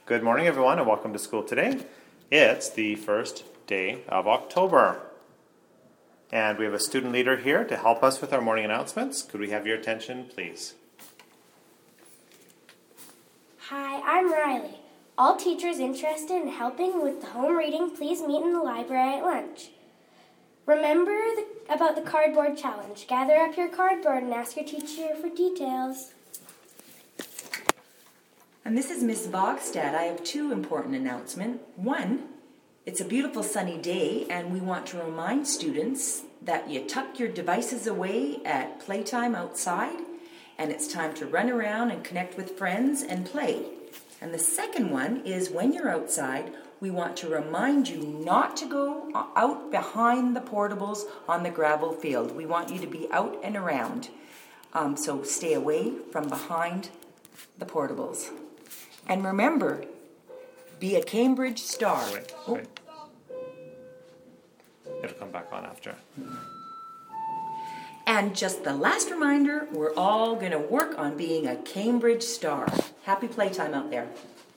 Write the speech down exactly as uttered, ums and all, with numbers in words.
Good morning, everyone, and welcome to school today. It's the first day of October. And we have a student leader here to help us with our morning announcements. Could we have your attention, please? Hi, I'm Riley. All teachers interested in helping with the home reading, please meet in the library at lunch. Remember the, about the cardboard challenge. Gather up your cardboard and ask your teacher for details. And this is Miz Bogstad. I have two important announcements. One, it's a beautiful sunny day, and we want to remind students that you tuck your devices away at playtime outside, and it's time to run around and connect with friends and play. And the second one is when you're outside, we want to remind you not to go out behind the portables on the gravel field. We want you to be out and around. Um, so stay away from behind the portables. And remember, be a Cambridge star. Wait, oh. wait. It'll come back on after. And just the last reminder, we're all going to work on being a Cambridge star. Happy playtime out there.